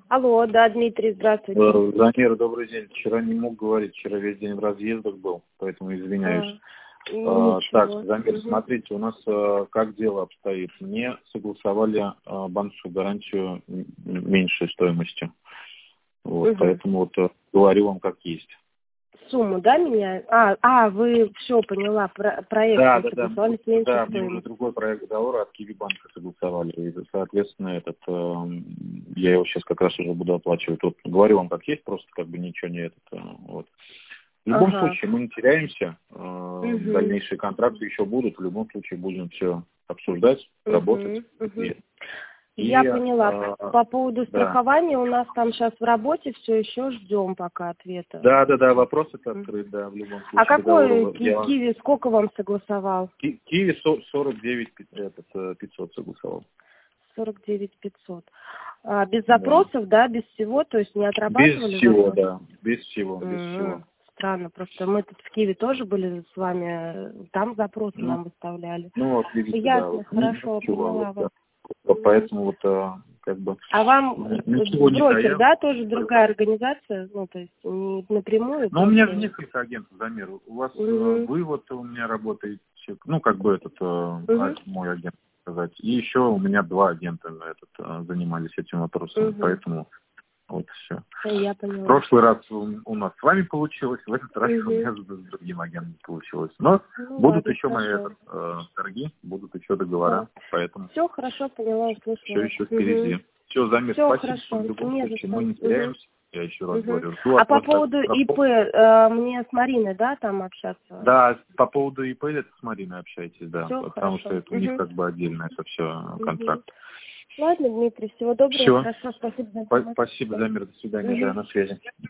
Алло, да, Дмитрий, здравствуйте. Замира, добрый день. Вчера не мог говорить, вчера весь день в разъездах был, поэтому извиняюсь. Так, Замир, смотрите, у нас как дело обстоит. Мне согласовали банковскую гарантию меньшей стоимости. Вот, поэтому вот говорю вам как есть. Сумму, да, меняют? Вы все, поняла, проект согласовали с меньшей стоимостью. Мне уже другой проект договора от Киви-банка согласовали. И, соответственно, я его сейчас как раз уже буду оплачивать. Вот, говорю вам как есть, просто как бы ничего не вот. В любом случае, мы не теряемся. Дальнейшие контракты еще будут. В любом случае, будем все обсуждать, работать. Я поняла. По поводу страхования у нас там сейчас в работе все еще ждем пока ответа. Да, вопрос это открыт, да, в любом случае. А какой Киви, сколько вам согласовал? Киви 49 500 согласовал. 49 500. Без запросов, да, без всего, то есть не отрабатывали? Без всего, да, без всего. Странно, просто мы тут в Киеве тоже были с вами, там запросы нам выставляли. Вот, видите, ясно, хорошо, поняла вас. Поэтому вот как бы... А вам брокер, да, тоже другая организация? Ну, то есть не напрямую? Ну, у меня же несколько агентов, Замир. У вас вы вот у меня работаете, ну, как бы мой агент, сказать. И еще у меня 2 агента занимались этим вопросом, поэтому... Вот все. Я поняла. В прошлый раз у нас с вами получилось, в этот раз у меня с другим агентом получилось. Но будут еще мои торги, будут еще договора, поэтому... Все хорошо, поняла, услышала. Все еще впереди. Все, Замир, спасибо. В любом случае, мы не теряемся, я еще раз говорю. А по поводу ИП, мне с Мариной, да, там общаться? Да, по поводу ИП это с Мариной общайтесь, да, потому что это у них как бы отдельно это все контракт. Ладно, Дмитрий, всего доброго. Все. Хорошо, спасибо за информацию. Спасибо, Замир, до свидания, да, на связи.